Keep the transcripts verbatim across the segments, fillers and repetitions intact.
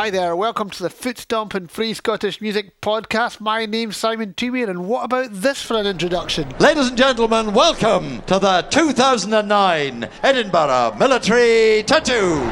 Hi there, welcome to the Foot Stomping Free Scottish Music Podcast. My name's Simon Tweedier, and what about this for an introduction? Ladies and gentlemen, welcome to the two thousand nine Edinburgh Military Tattoo.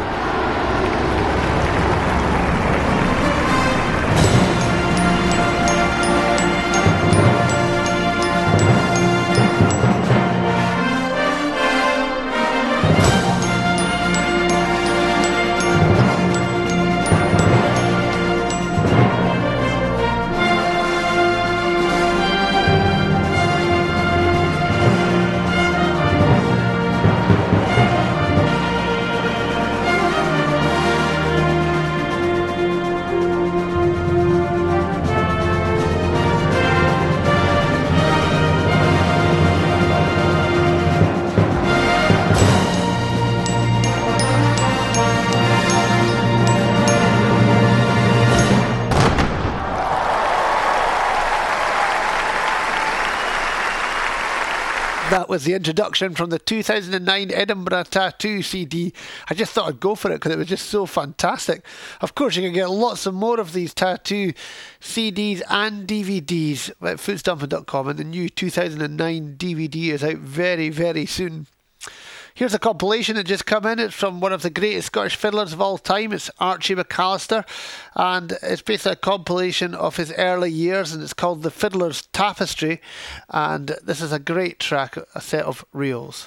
That was the introduction from the two thousand nine Edinburgh Tattoo C D. I just thought I'd go for it because it was just so fantastic. Of course, you can get lots of more of these tattoo C Ds and D V Ds at footstomping dot com, and the new two thousand nine D V D is out very, very soon. Here's a compilation that just come in. It's from one of the greatest Scottish fiddlers of all time. It's Archie McAllister, and it's basically a compilation of his early years, and it's called The Fiddler's Tapestry, and this is a great track, a set of reels.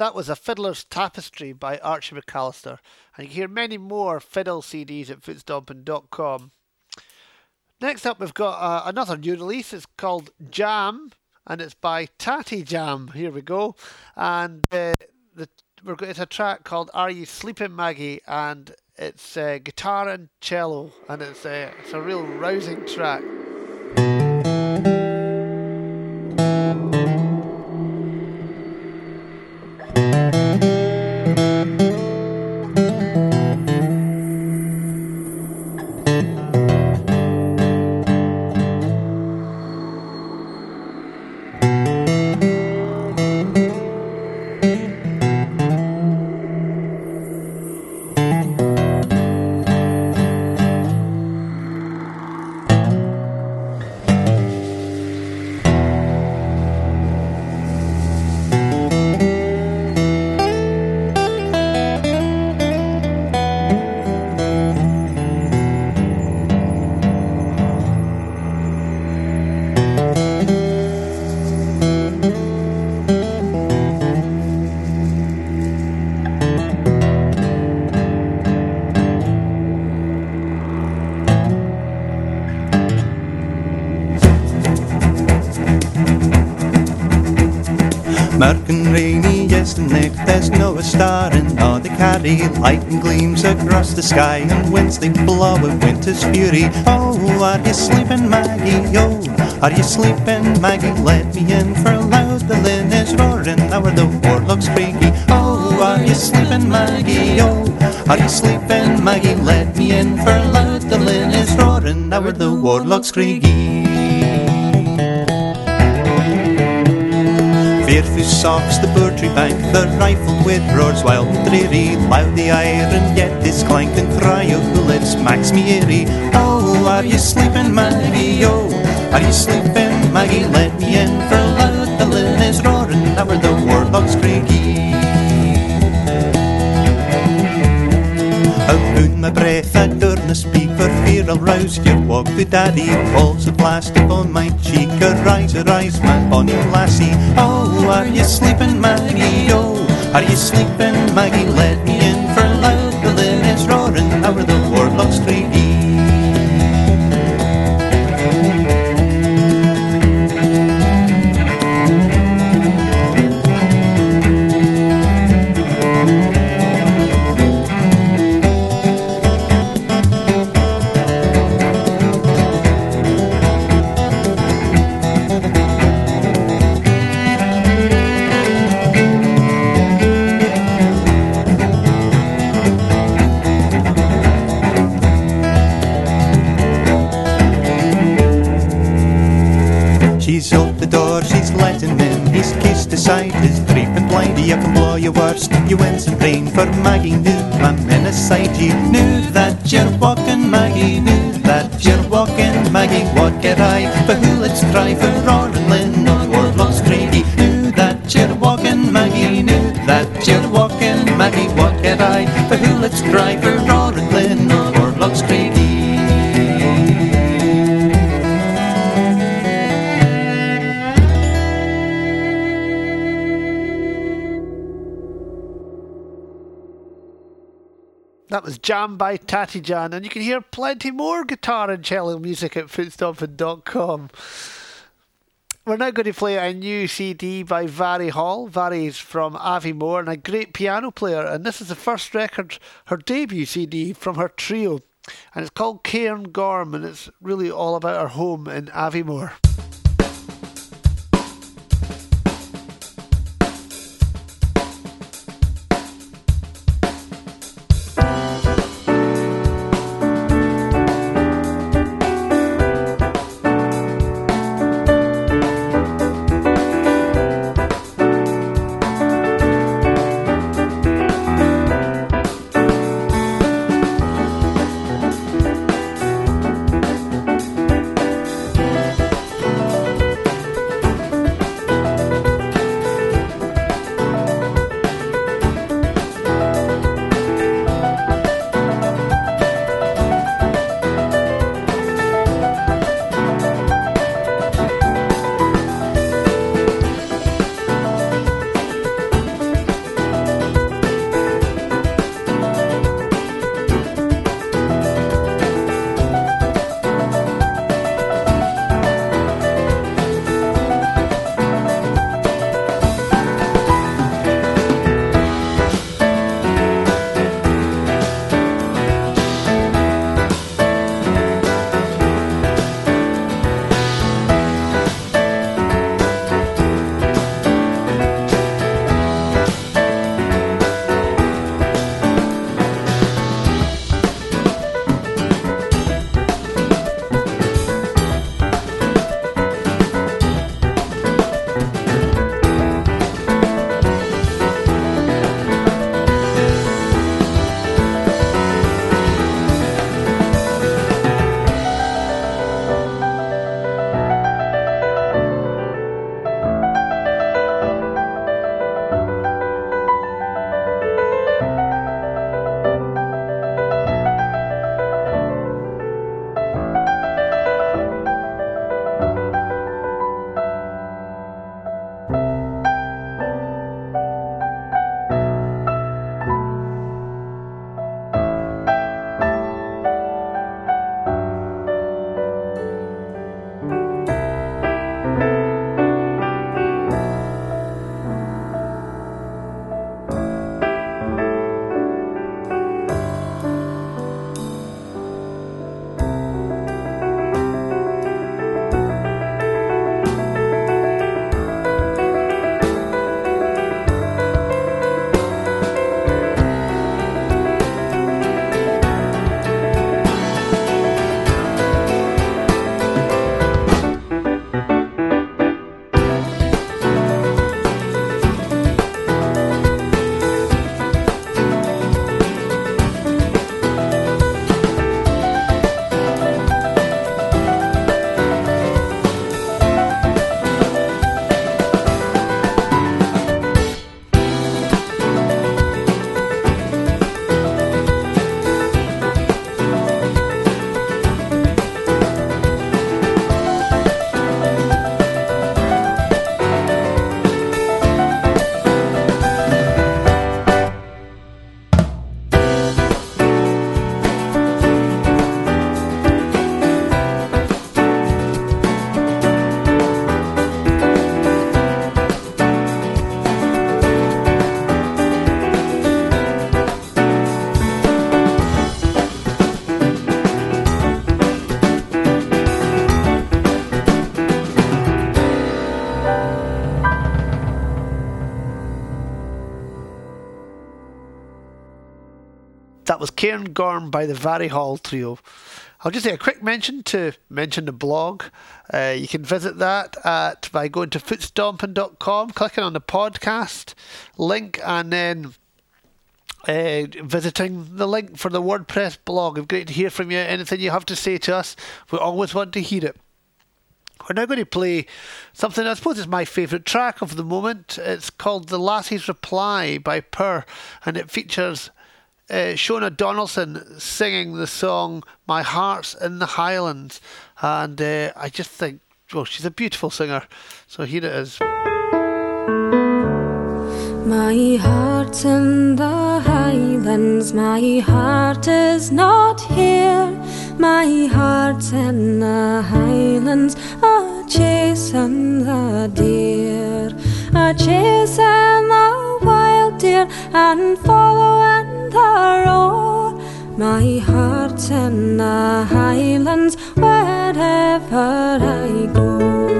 That was A Fiddler's Tapestry by Archie McAllister. And you can hear many more fiddle C Ds at footstomping dot com. Next up, we've got uh, another new release. It's called Jam, and it's by Tatty Jam. Here we go. And uh, the, we're, it's a track called Are You Sleeping, Maggie? And it's uh, guitar and cello, and it's, uh, it's a real rousing track. Murk and rainy, yes the night, there's no a star in all the carry. Lightning gleams across the sky and winds they blow with winter's fury. Oh, are you sleeping, Maggie? Oh, are you sleeping, Maggie? Let me in, for loud the linn is roaring, now the warlock's creaky. Oh, are you sleeping, Maggie? Oh, are you sleeping, Maggie? Let me in, for loud the linn is roaring, now the warlock's creaky. Fearful sobs the bird tree bank, the rifle with roars wild and dreary. Loud the iron yet is clank and cry of bullets smacks me eerie. Oh, are you sleeping, Maggie? Oh, are you sleeping, Maggie? Let me in, for loud the linn is roaring, now we're the warlock's creaky. I'll pound my breath, I durna speak, for fear I'll rouse your walk to daddy. Falls a blast upon my cheek, arise, arise, my bonny lassie. Oh, are you sleeping, Maggie? Oh, are you sleeping, Maggie? Let me in, for loud the linn is roaring, now we're the warlock's creaky. She's out the door, she's letting in. He's kissed aside his creeping blindy. You can blow your worst, you win some rain. For Maggie knew I'm in aside you. Knew that you're walking, Maggie. Knew that you're walking, Maggie. What get I? For who let's cry for roaring Lynn or warlock's creaky. Knew that you're walking, Maggie. Knew that you're walking, Maggie. What get I? For who let's cry for roaring Lynn or warlock's creaky. That was Jam by Tatty Jan, and you can hear plenty more guitar and cello music at footstomping dot com. We're now going to play a new C D by Vary Hall. Vary's from Aviemore and a great piano player, and this is the first record, her debut C D from her trio, and it's called Cairn Gorm, and it's really all about her home in Aviemore. Cairngorm by the Vary Hall Trio. I'll just say a quick mention to mention the blog. Uh, you can visit that at by going to footstomping dot com, clicking on the podcast link, and then uh, visiting the link for the WordPress blog. It's great to hear from you. Anything you have to say to us, we always want to hear it. We're now going to play something I suppose is my favourite track of the moment. It's called The Lassie's Reply by Purr, and it features Uh, Shona Donaldson singing the song My Heart's in the Highlands, and uh, I just think, well, she's a beautiful singer, so here it is. My heart's in the Highlands, my heart is not here. My heart's in the Highlands, a chasing the deer, a chasing the wild deer and following the roar. My heart's in the Highlands wherever I go.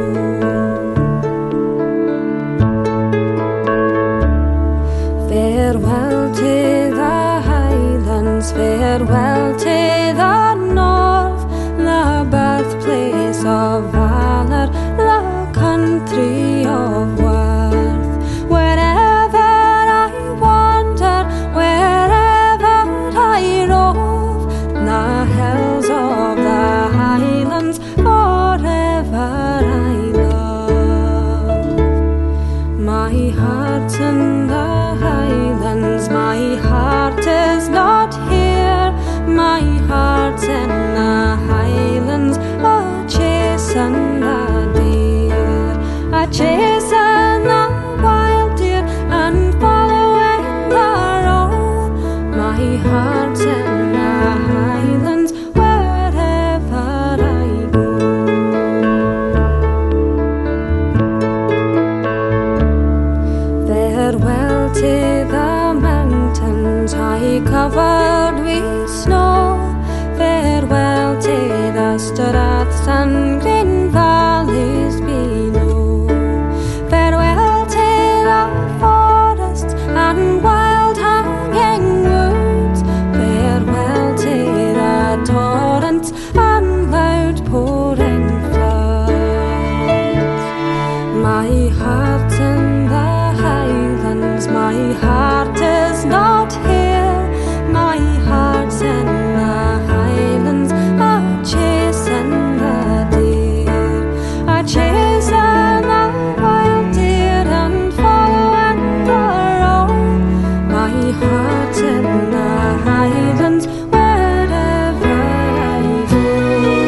Farewell to the Highlands, farewell to the North, the birthplace of valour, the country of worth. Wherever I wander, wherever I rove, the hills of the Highlands forever I love. My heart's in the Highlands, my heart is not here. My heart's in the Highlands, a chasing the deer, a chasing the wild deer and following the roar. My heart's in the Highlands wherever I go. Farewell to the mountains high covered with snow, farewell to the straths and green valleys below, farewell to the forests and wild hanging woods, farewell to the torrents and loud pouring floods. My heart's in the Highlands, my heart is not here. My heart's in the Highlands, a chasing the deer, a chasing the wild deer and following the roar. My heart's in the Highlands wherever I go.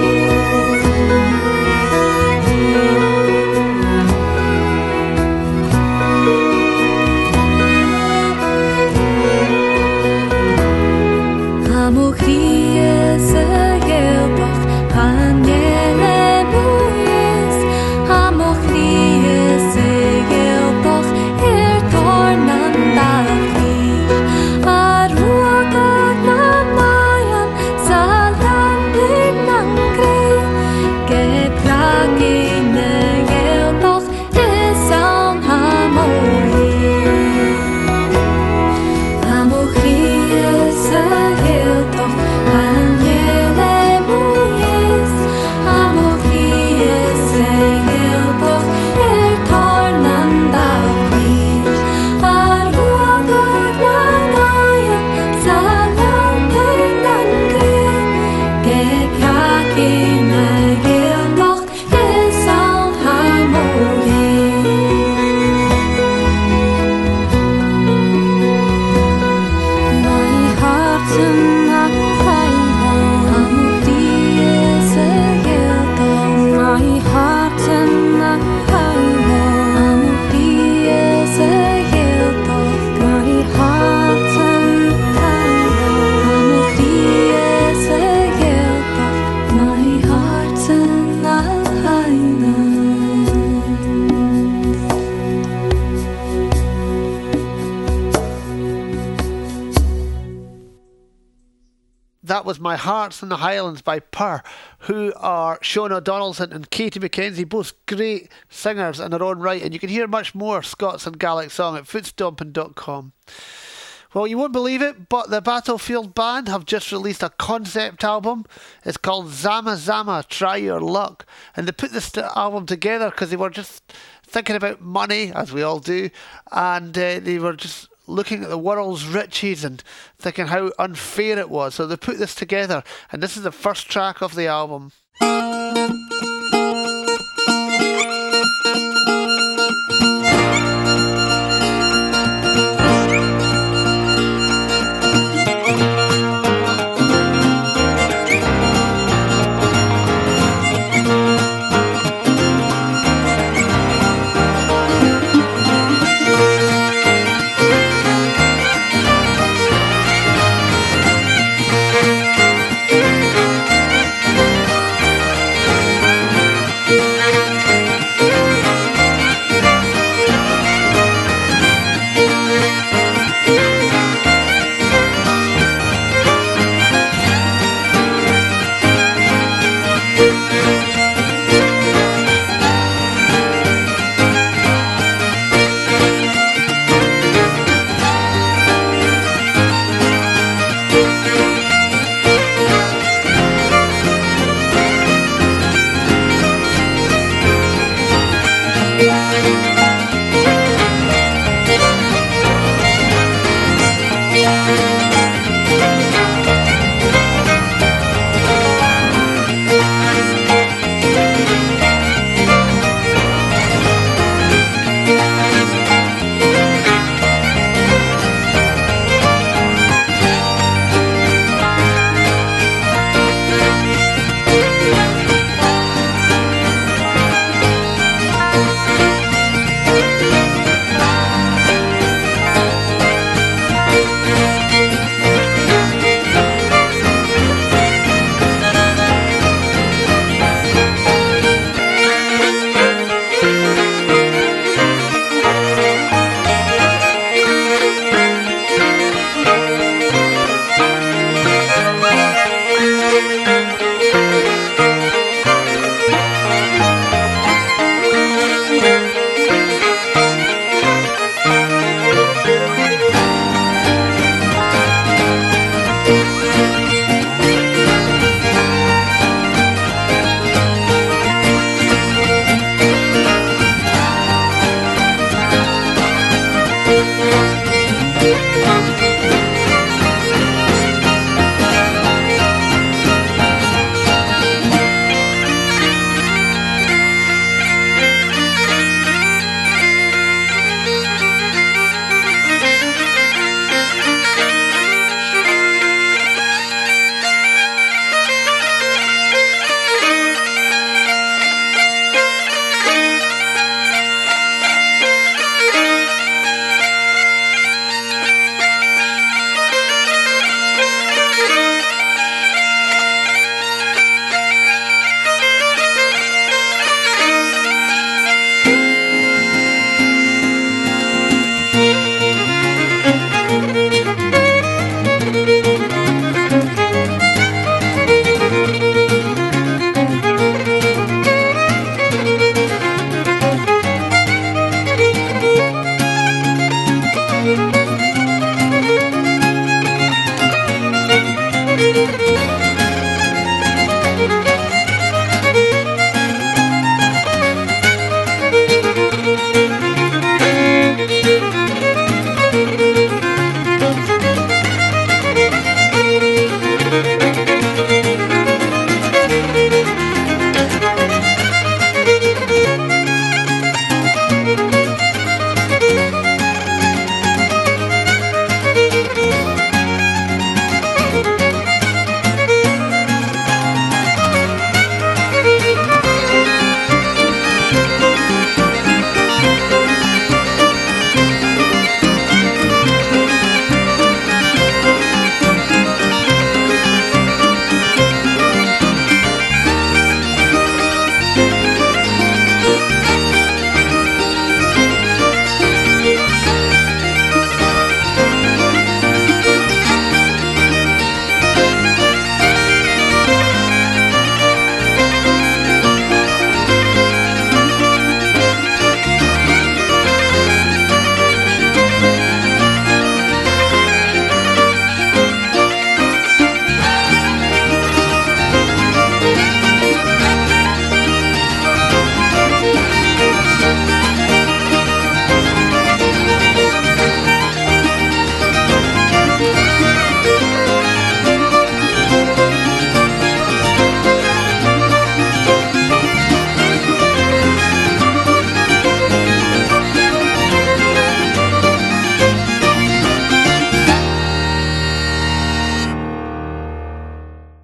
That was My Heart's in the Highlands by Purr, who are Shona Donaldson and Katie McKenzie, both great singers in their own right. And you can hear much more Scots and Gaelic song at footstomping dot com. Well, you won't believe it, but the Battlefield Band have just released a concept album. It's called Zama Zama, Try Your Luck. And they put this album together because they were just thinking about money, as we all do, and uh, they were just looking at the world's riches and thinking how unfair it was. So they put this together, and this is the first track of the album.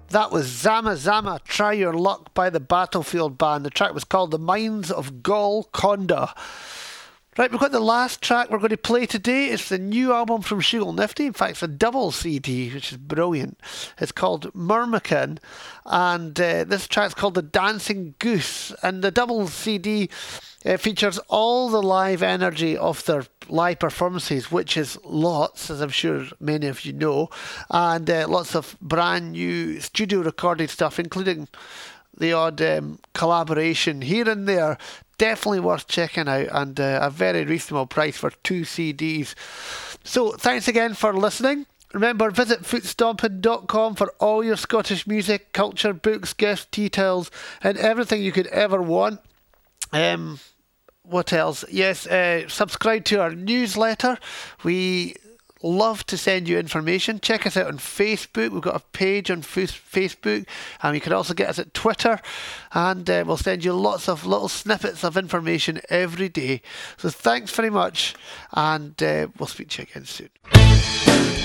That was Zama Zama, Try Your Luck by the Battlefield Band. The track was called The Mines of Golconda. Right, we've got the last track we're going to play today. It's the new album from Shugal Nifty. In fact, it's a double C D, which is brilliant. It's called Myrmidon, and uh, this track's called The Dancing Goose. And the double C D uh, features all the live energy of their live performances, which is lots, as I'm sure many of you know, and uh, lots of brand new studio recorded stuff, including the odd um, collaboration here and there. Definitely worth checking out, and uh, a very reasonable price for two C Ds. So thanks again for listening. Remember, visit footstomping dot com for all your Scottish music, culture, books, gifts, details, and everything you could ever want. Um, what else? Yes, uh, subscribe to our newsletter. We love to send you information. Check us out on Facebook. We've got a page on Facebook, and you can also get us at Twitter, and uh, we'll send you lots of little snippets of information every day. So thanks very much, and uh, we'll speak to you again soon.